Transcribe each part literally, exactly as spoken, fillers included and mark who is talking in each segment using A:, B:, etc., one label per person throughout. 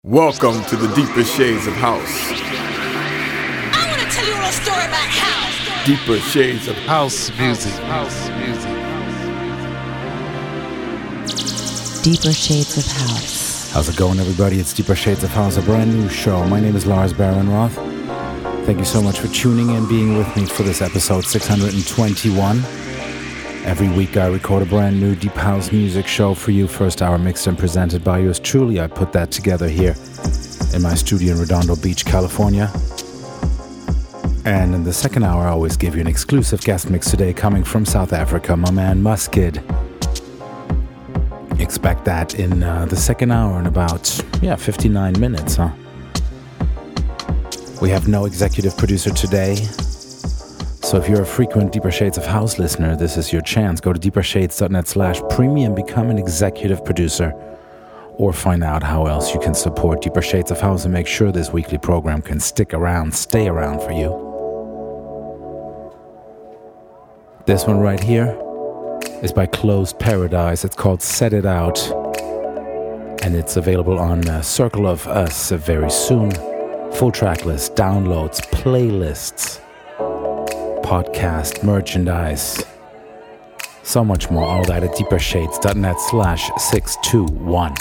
A: Welcome to the deeper shades of house.
B: I want to tell you a little story about house.
A: Deeper shades of
C: house music. House music.
D: Deeper Shades of House.
E: How's it going, everybody? It's Deeper Shades of House, a brand new show. My name is Lars Barenroth. Thank you so much for tuning in, being with me for this episode six hundred twenty-one. Every week I record a brand new Deep House music show for you. First hour mixed and presented by yours truly. I put that together here in my studio in Redondo Beach, California. And in the second hour I always give you an exclusive guest mix today coming from South Africa, my man Muskid. Expect that in uh, the second hour in about, yeah, fifty-nine minutes, huh? We have no executive producer today. So if you're a frequent Deeper Shades of House listener, this is your chance. Go to deepershades.net slash premium, become an executive producer, or find out how else you can support Deeper Shades of House and make sure this weekly program can stick around, stay around for you. This one right here is by Closed Paradise. It's called Set It Out, and it's available on uh, Circle of Us uh, very soon. Full track list, downloads, playlists, podcast, merchandise, so much more. All that at deepershades.net slash 621.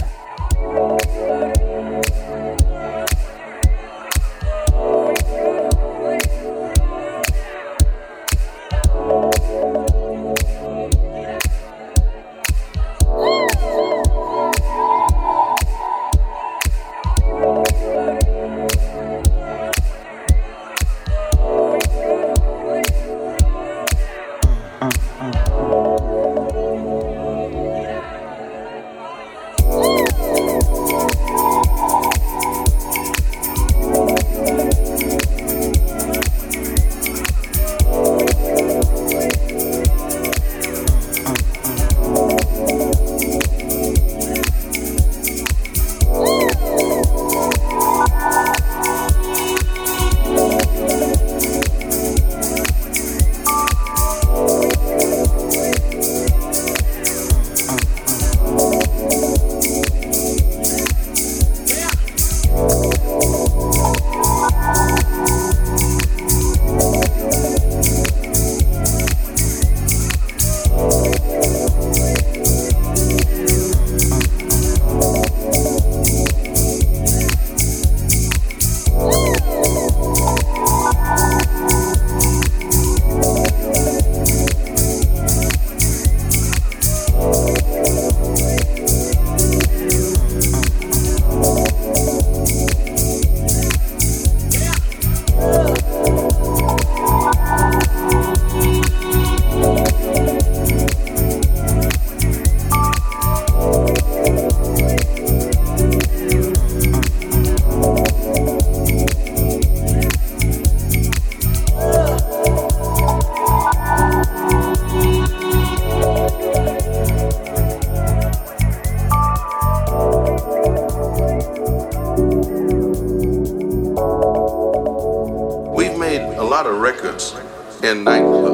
F: In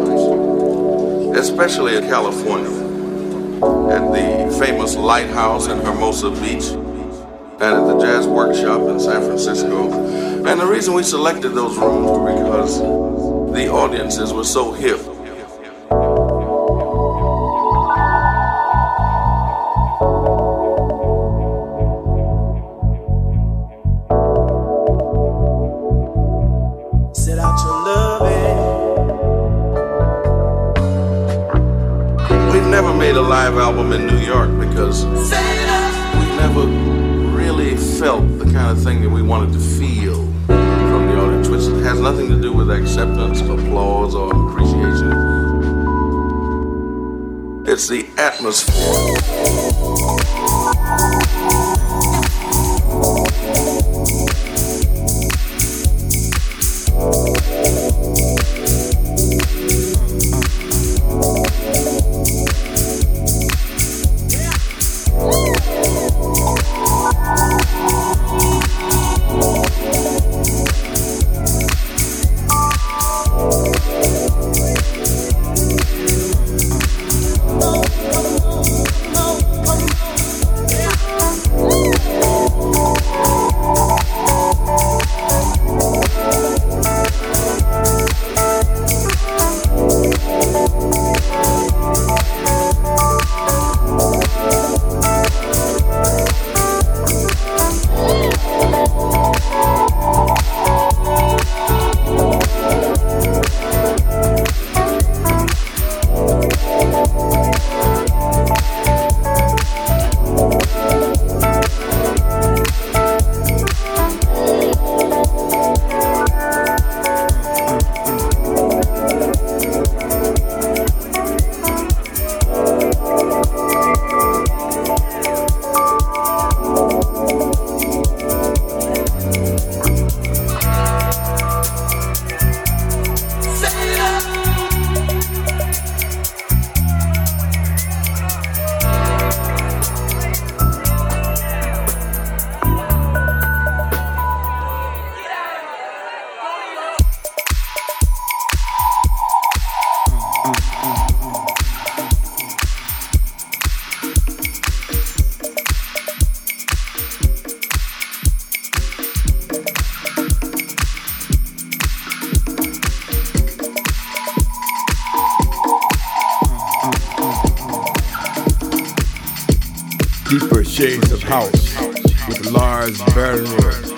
F: nightclubs, especially in California, at the famous Lighthouse in Hermosa Beach, and at the Jazz Workshop in San Francisco. And the reason we selected those rooms were because the audiences were so hip. Album in New York because we never really felt the kind of thing that we wanted to feel from the audience, which has nothing to do with acceptance, applause, or appreciation. It's the atmosphere.
B: Oh,
A: Shades of House with Lars Barrenworth.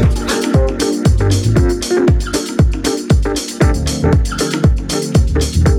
G: We'll be right back.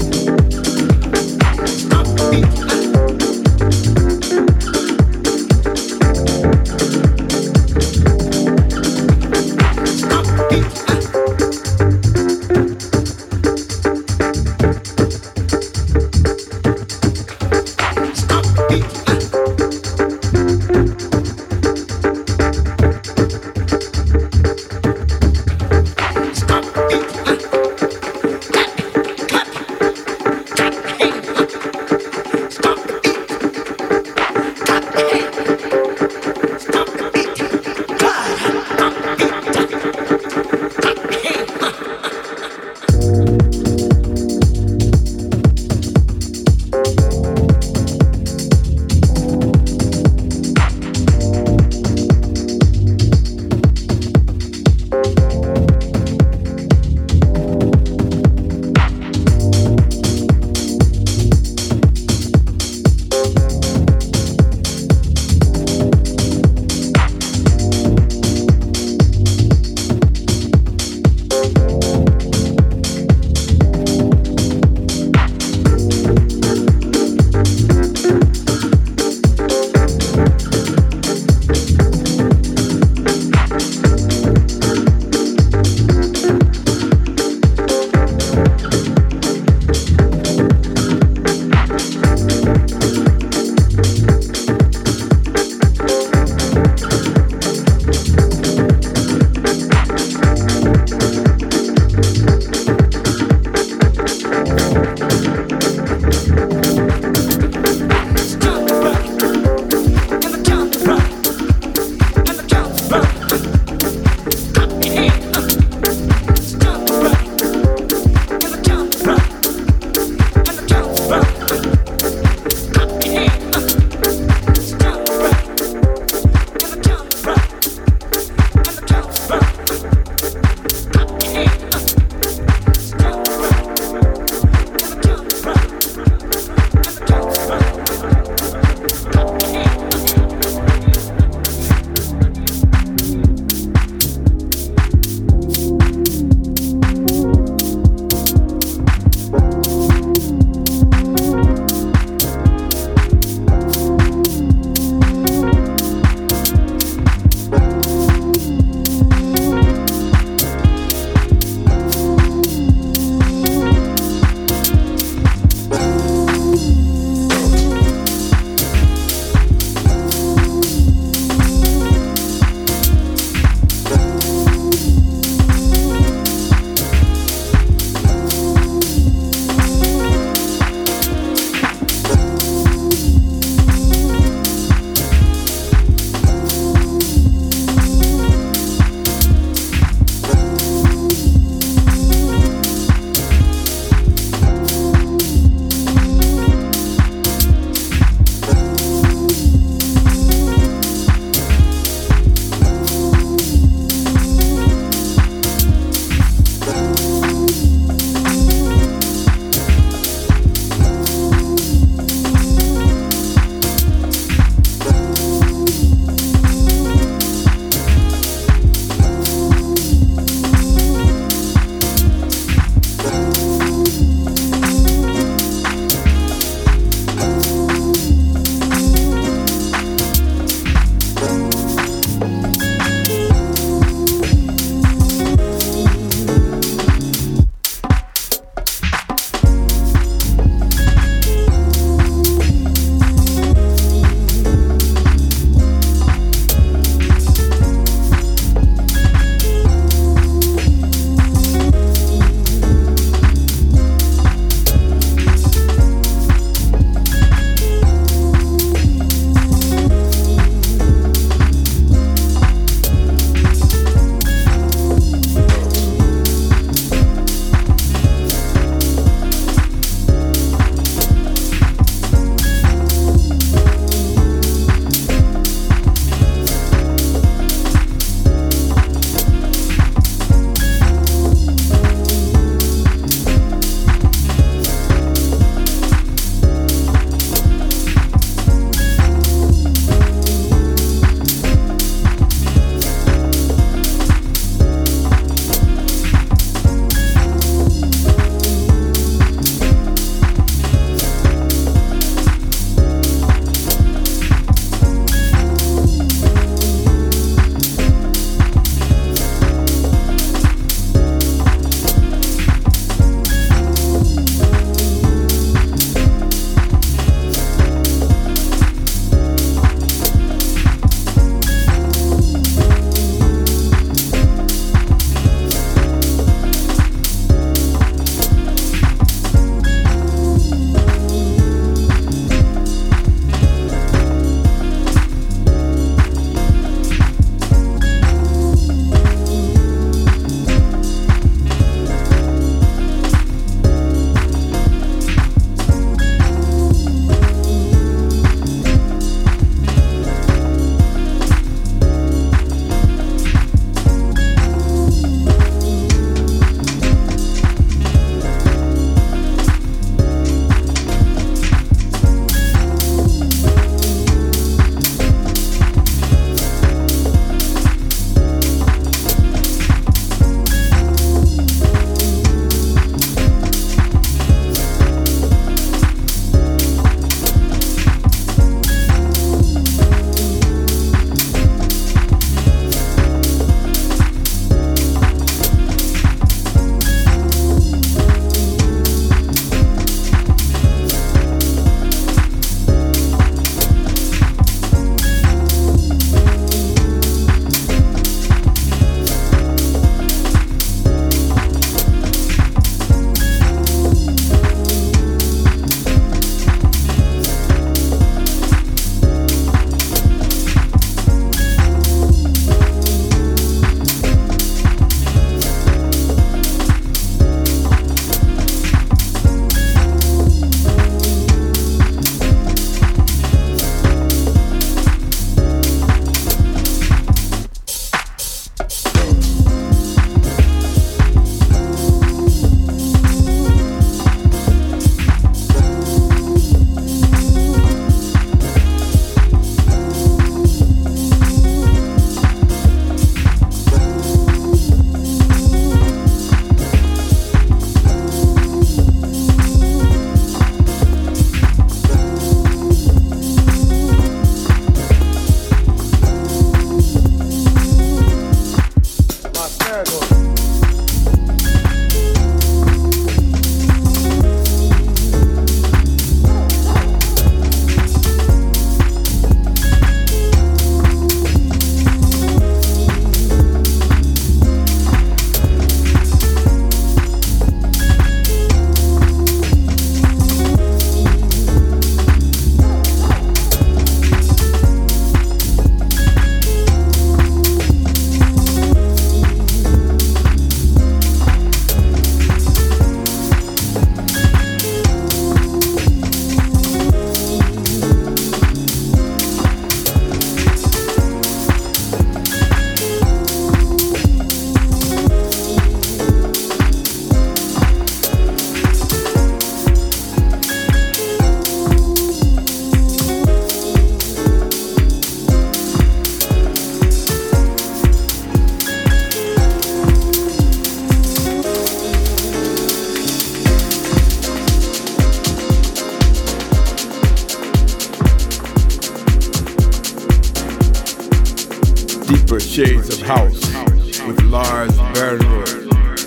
A: Shades of House with Lars Bernwood.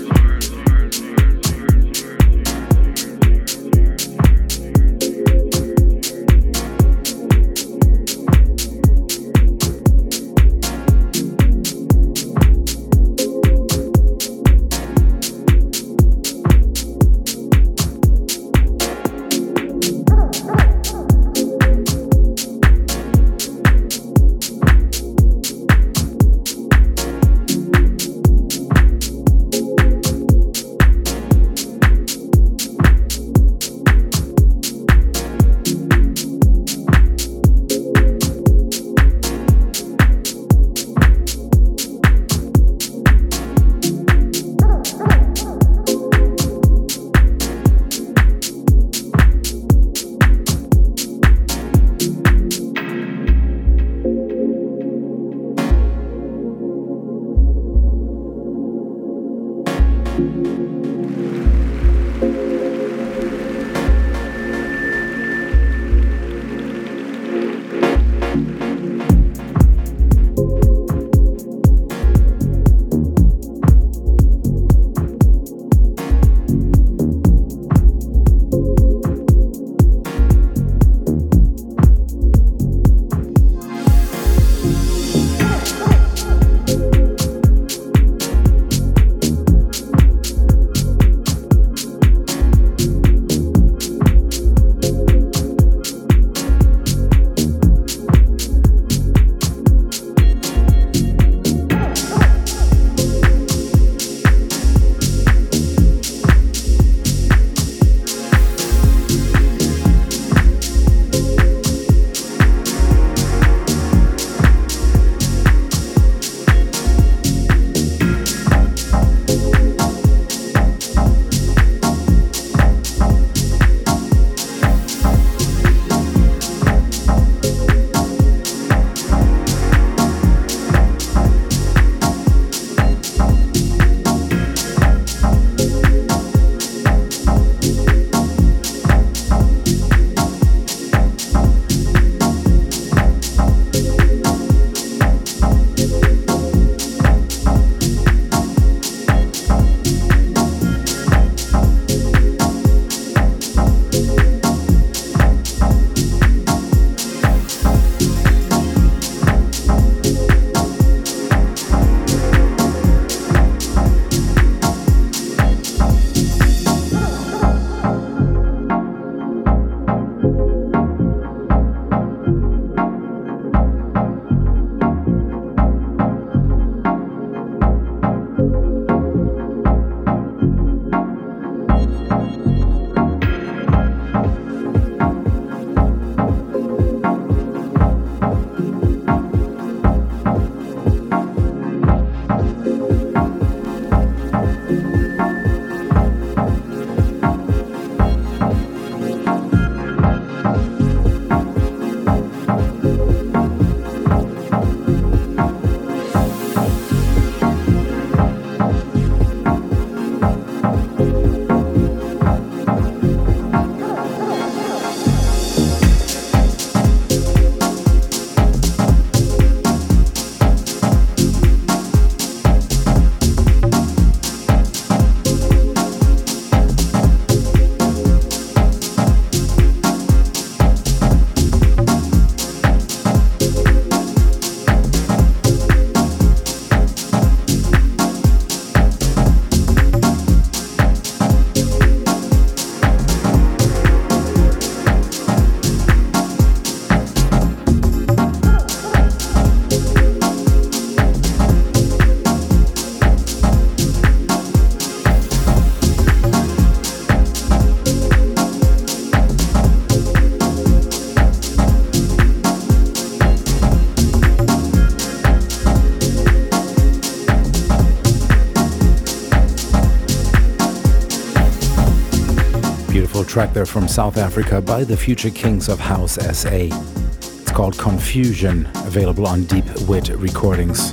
E: Track there from South Africa by the Future Kings of House S A. It's called Confusion, available on Deep Wit Recordings.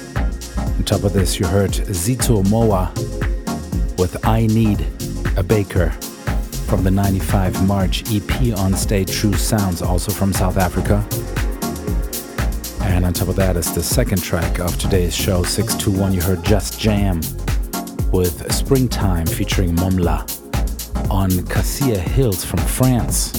E: On top of this, you heard Zito Moa with I Need a Baker from the ninety-five March E P on Stay True Sounds, also from South Africa. And on top of that is the second track of today's show, six two one. You heard Just Jam with Springtime featuring Momla on Cassia Hills from France.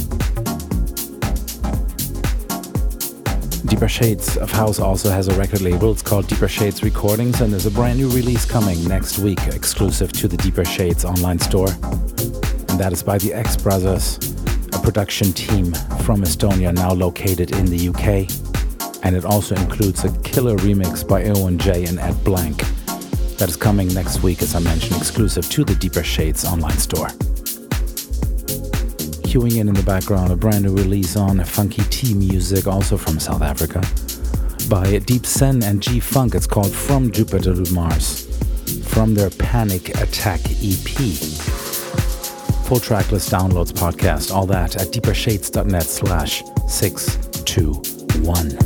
E: Deeper Shades of House also has a record label. It's called Deeper Shades Recordings, and there's a brand new release coming next week, exclusive to the Deeper Shades online store. And that is by the X Brothers, a production team from Estonia now located in the U K. And it also includes a killer remix by Owen J and Ed Blank. That is coming next week, as I mentioned, exclusive to the Deeper Shades online store. Queuing in in the background, a brand new release on Funky Tea Music, also from South Africa, by Deep Sen and G-Funk. It's called From Jupiter to Mars, from their Panic Attack E P. Full tracklist downloads, podcast, all that at deepershades.net slash 621.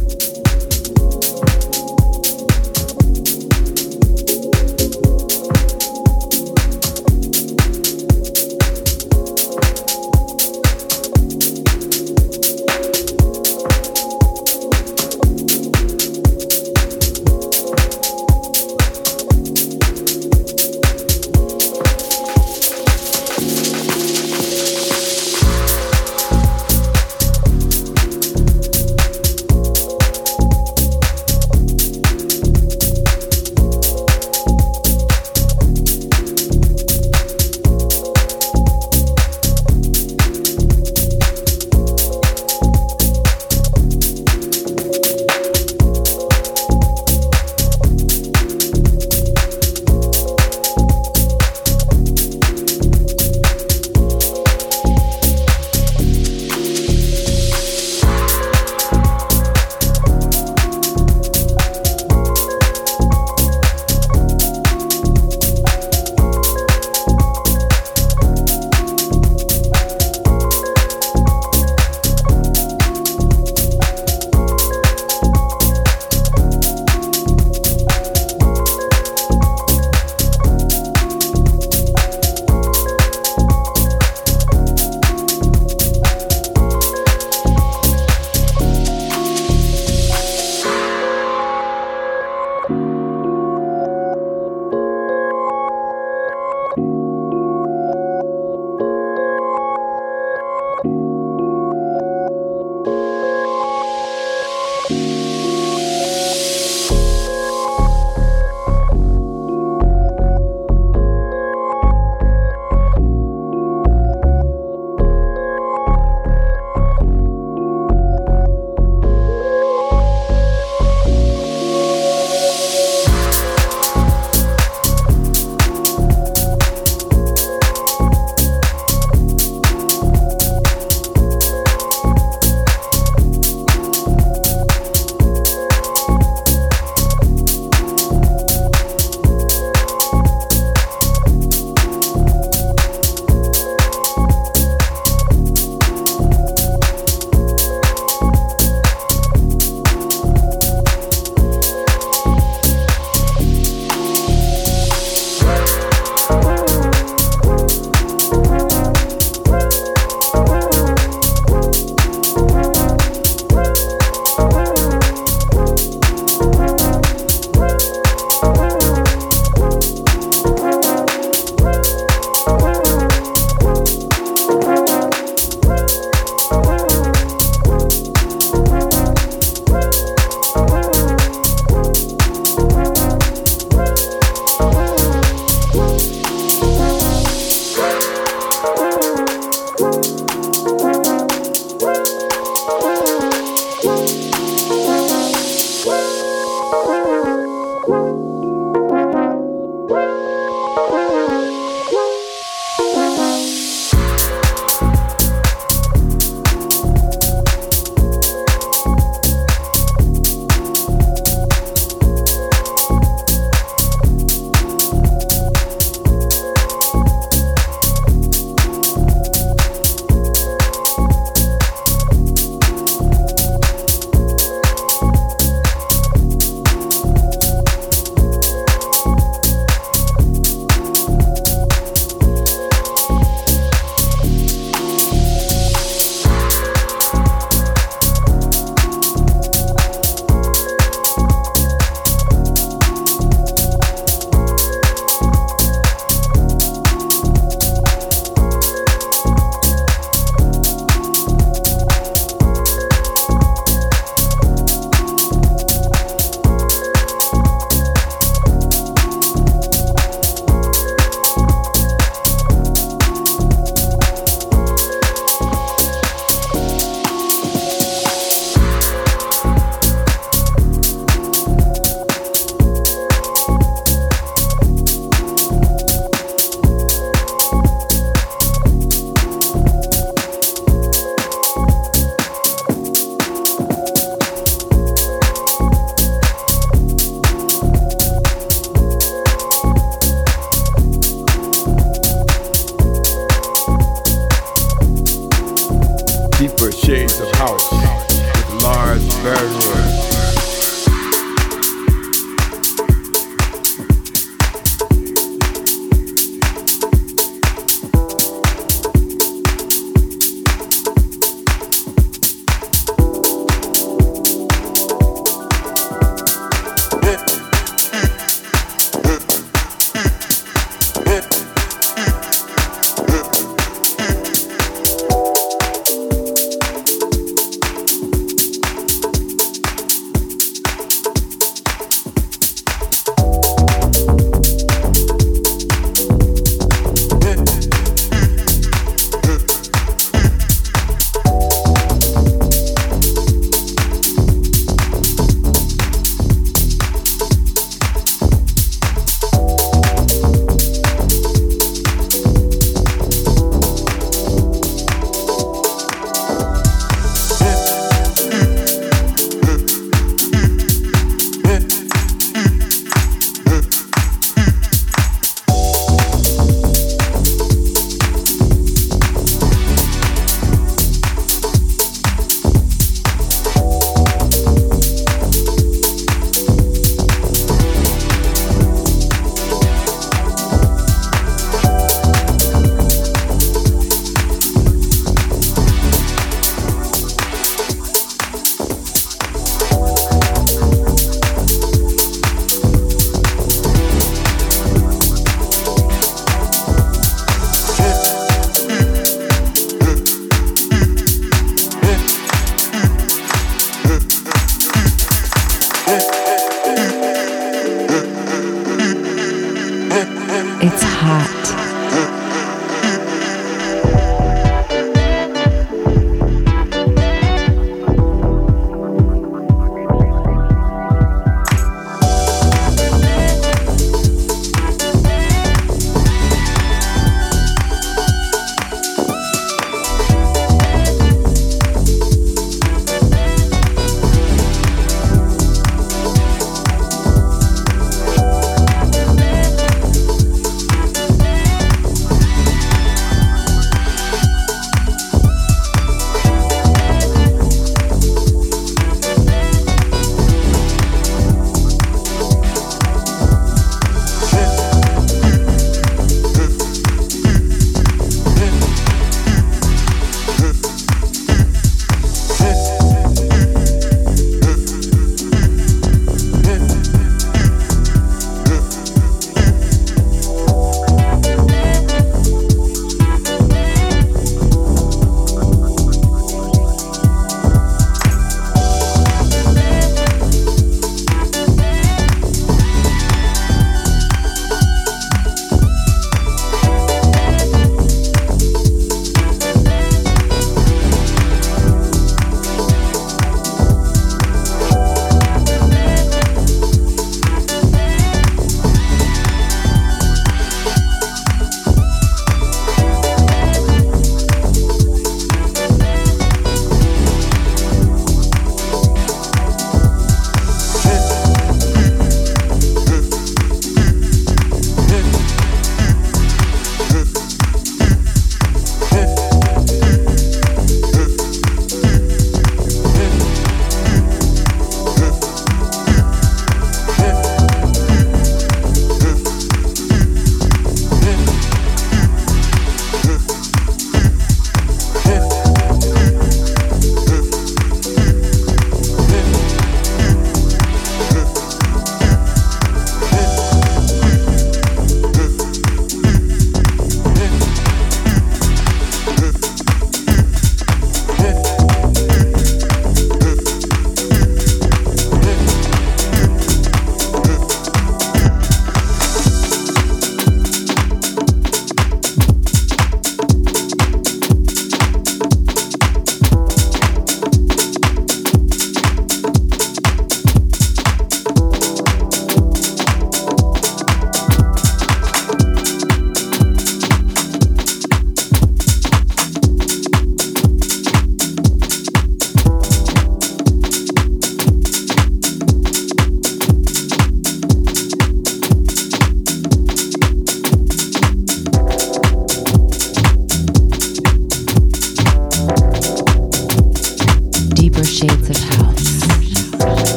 A: Shades of House with Lars Barrenworth.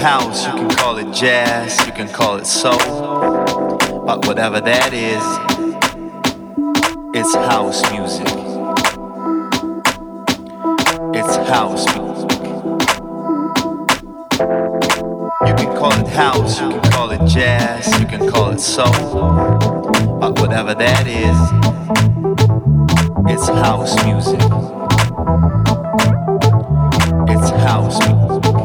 C: house, you can call it jazz, you can call it soul, but whatever that is, it's house music. It's house music. You can call it house, you can call it jazz, you can call it soul, but whatever that is, it's house music. It's house music.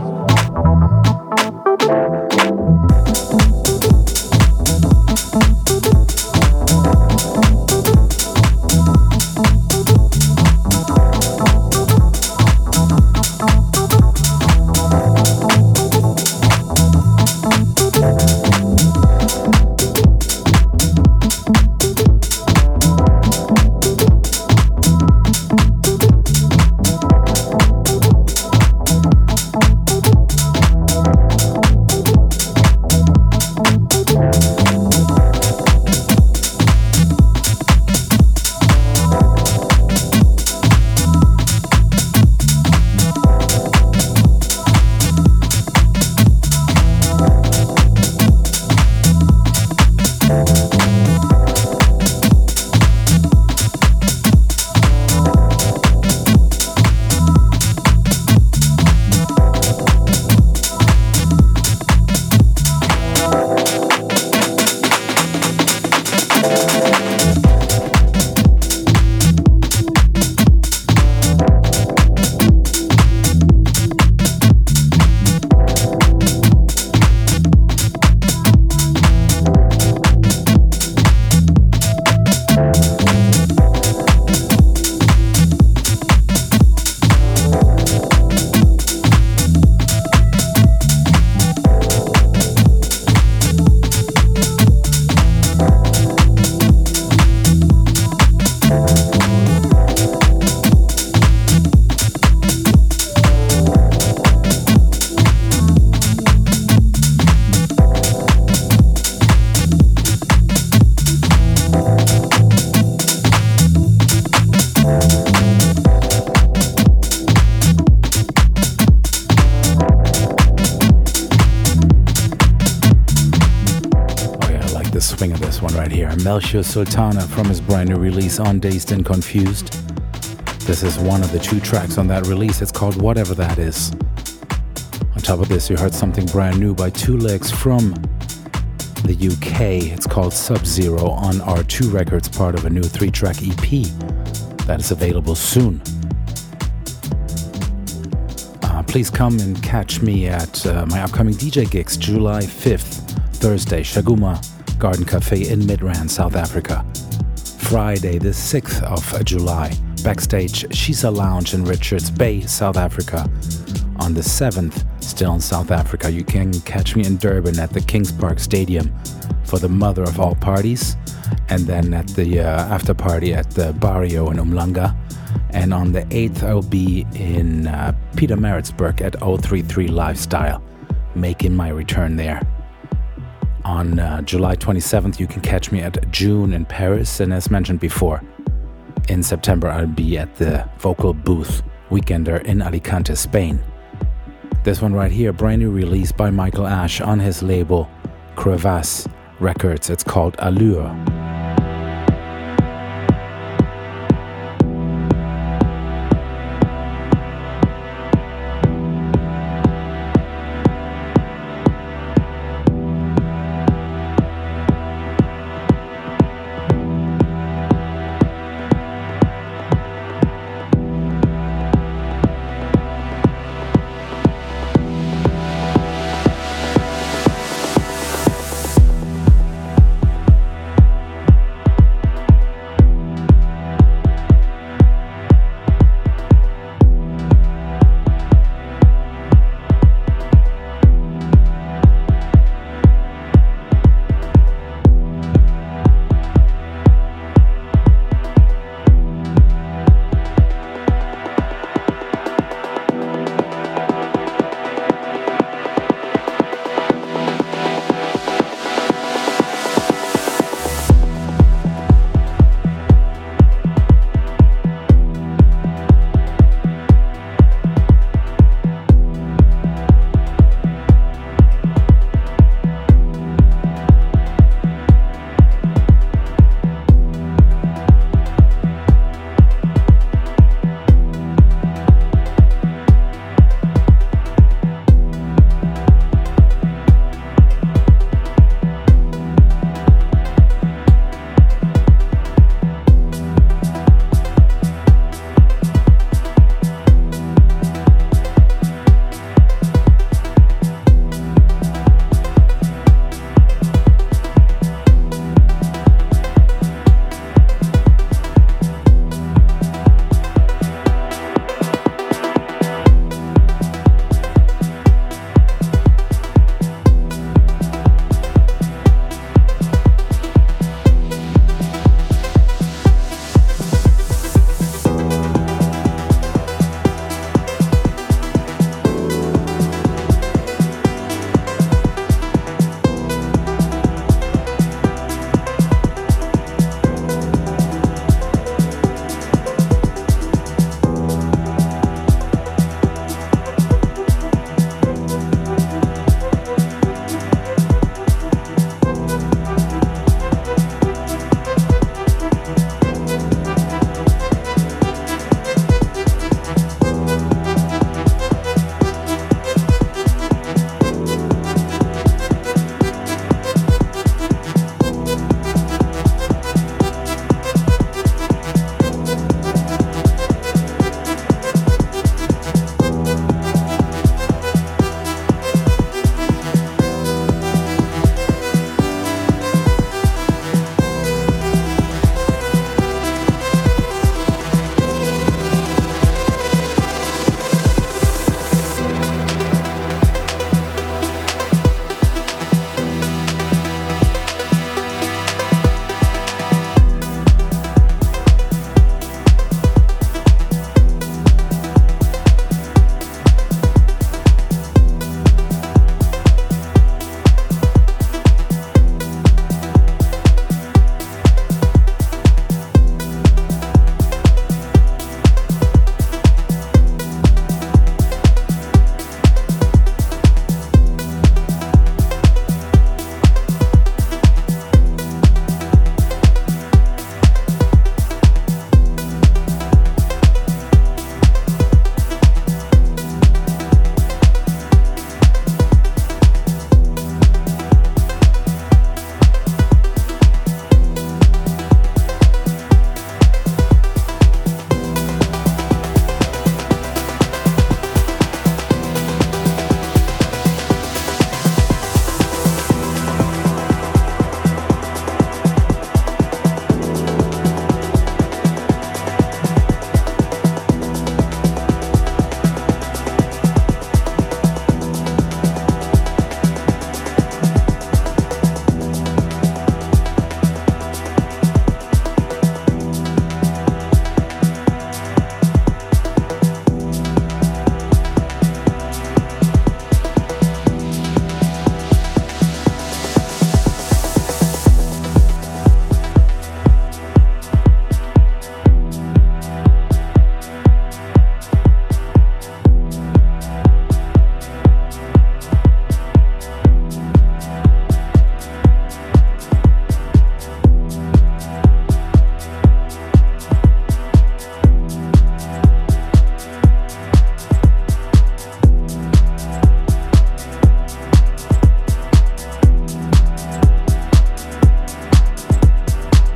E: Melchior Sultana from his brand new release on Dazed and Confused. This is one of the two tracks on that release. It's called Whatever That Is. On top of this, you heard something brand new by Two Legs from the U K. It's called Sub-Zero on R two Records, part of a new three-track E P that is available soon. Uh, please come and catch me at uh, my upcoming D J gigs, July fifth, Thursday, Shaguma Garden Cafe in Midrand, South Africa. Friday, the sixth of July, backstage Shisa Lounge in Richards Bay, South Africa. On the seventh, still in South Africa, you can catch me in Durban at the Kings Park Stadium for the mother of all parties, and then at the uh, after party at the Barrio in Umhlanga. And on the eighth, I'll be in uh, Pietermaritzburg at oh three three Lifestyle, making my return there. On uh, July twenty-seventh, you can catch me at June in Paris, and as mentioned before, in September I'll be at the Vocal Booth Weekender in Alicante, Spain. This one right here, brand new release by Michael Ash on his label Crevasse Records. It's called Allure.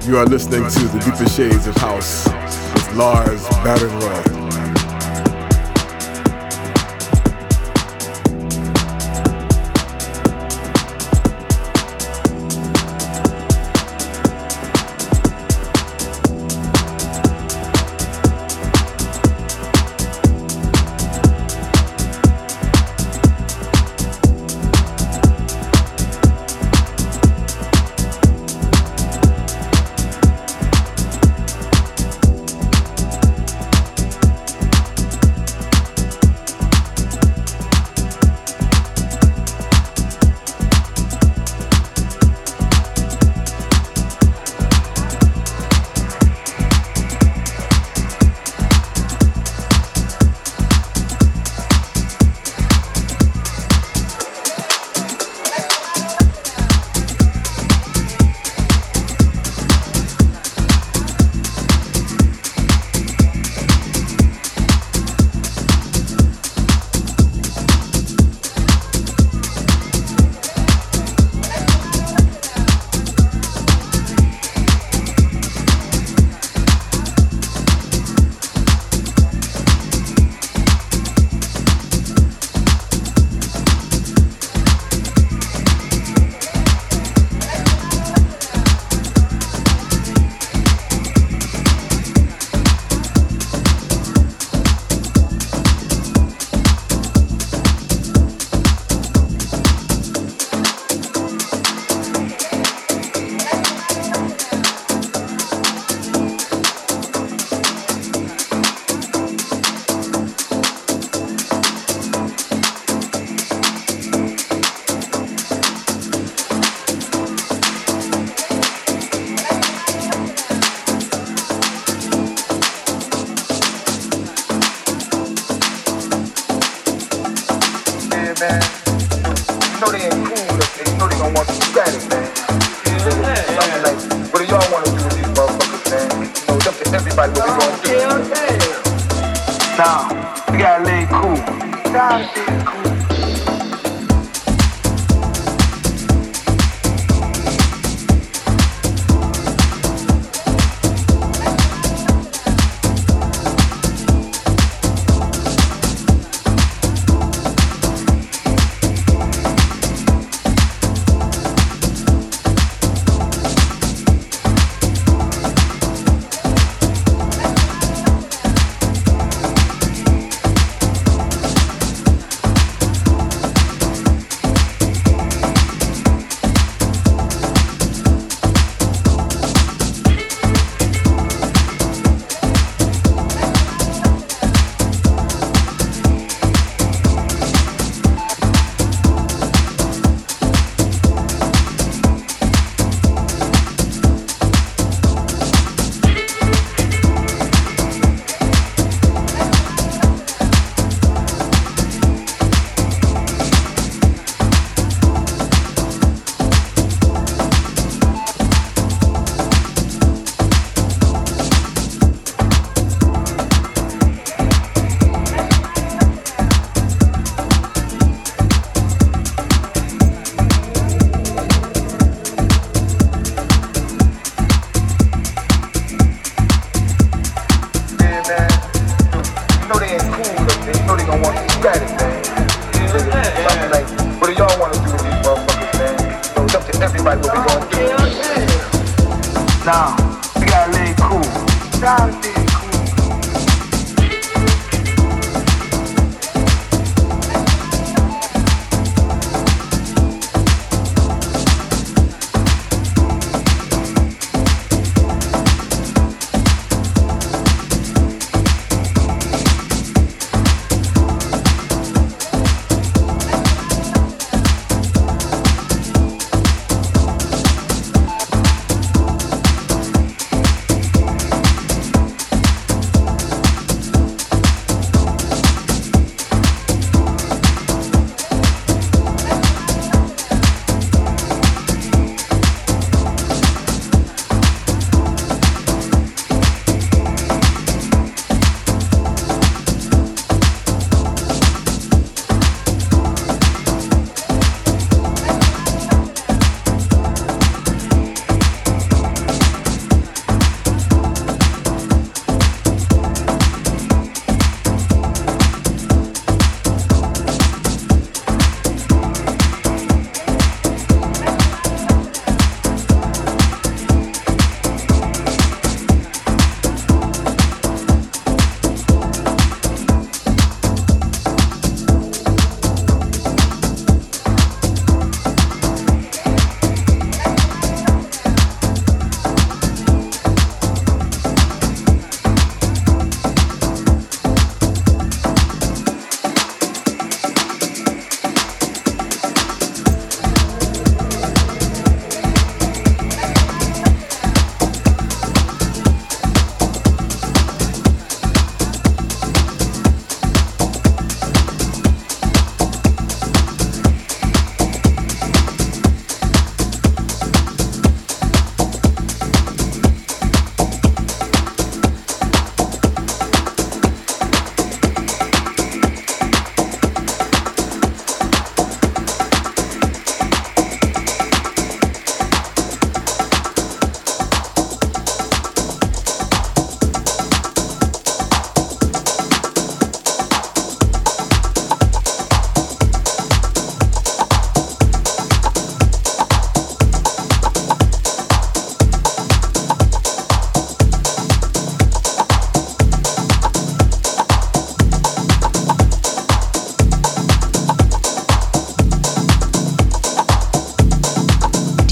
A: You are listening to The Deeper Shades of House with Lars Barenroth.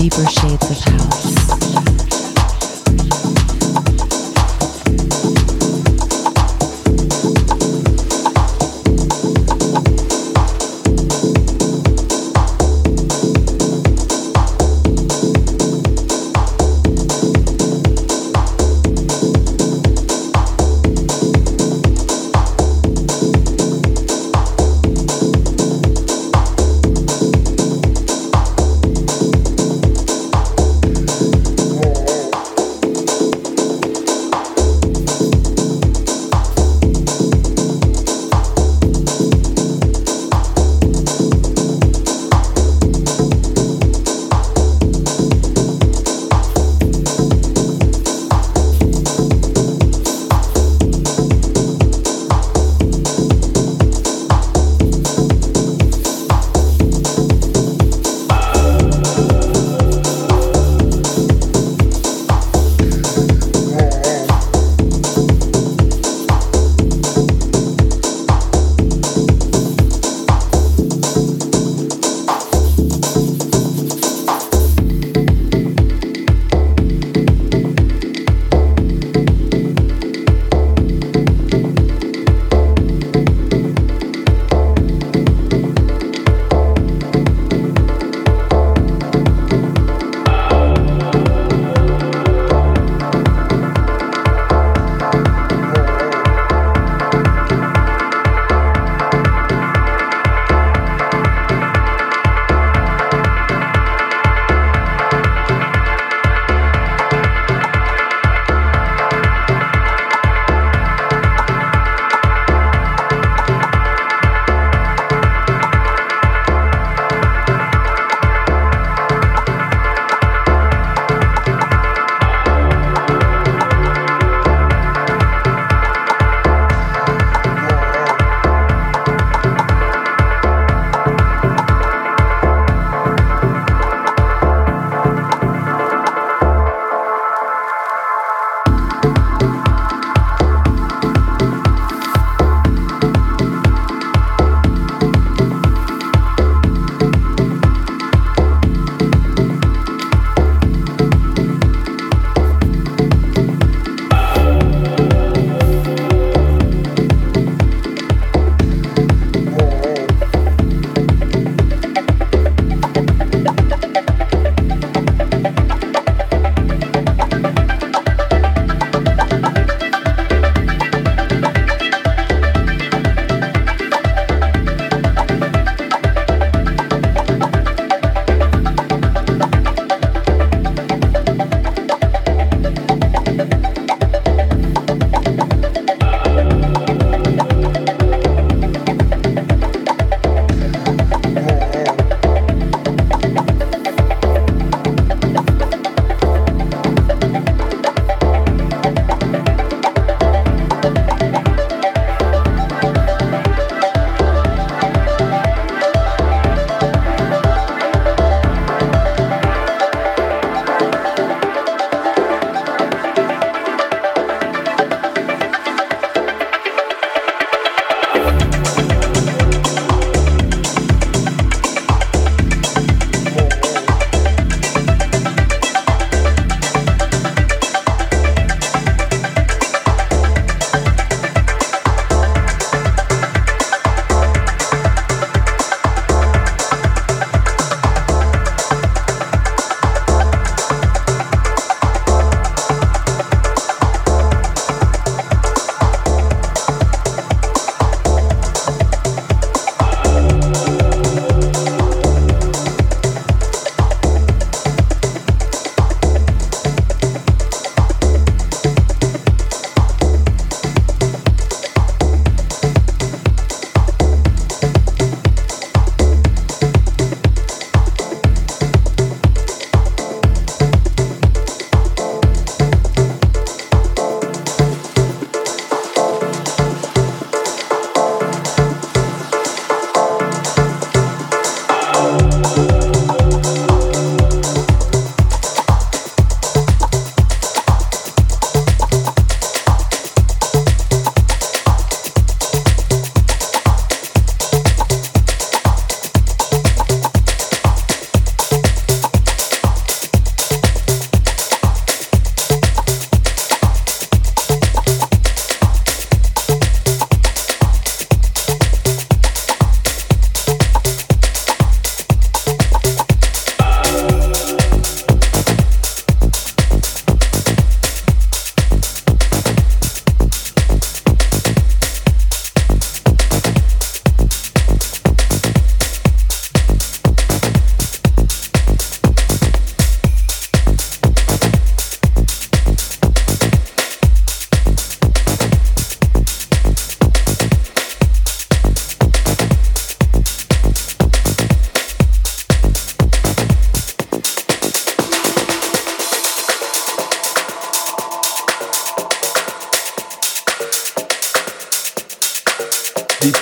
D: Deeper shades of house.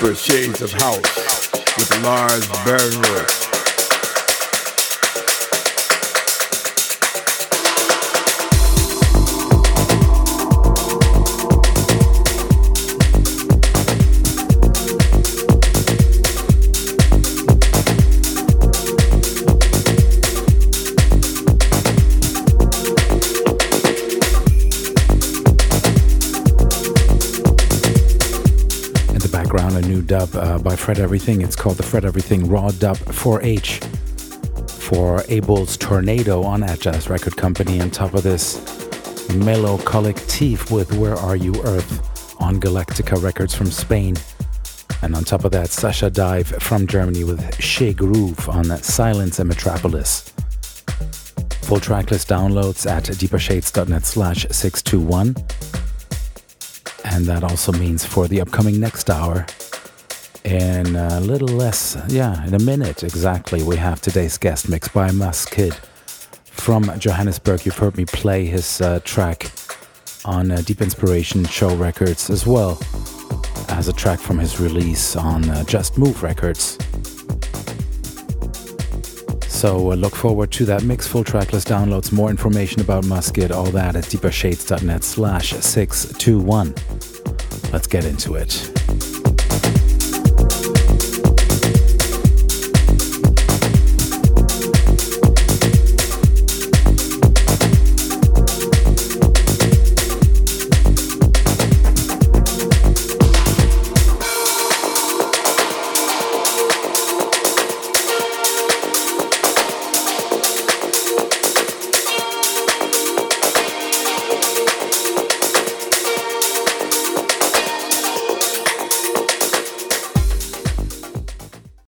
A: Deeper Shades of House with Lars Barenroth.
E: A new dub uh, by Fred Everything. It's called the Fred Everything Raw Dub four H for Abel's Tornado on Atjazz Record Company. On top of this, Mellow Collectif with Where Are You Earth on Galactica Records from Spain. And on top of that, Sasha Dive from Germany with Chez Groove on Silence and Metropolis. Full tracklist downloads at deepershades.net slash 621. And that also means for the upcoming next hour, in a little less, yeah, in a minute exactly, we have today's guest mix by Muskid from Johannesburg. You've heard me play his uh, track on uh, Deep Inspiration Show Records, as well as a track from his release on uh, Just Move Records. So uh, look forward to that mix. Full tracklist downloads, more information about Muskid, all that at deepershades.net slash 621. Let's get into it.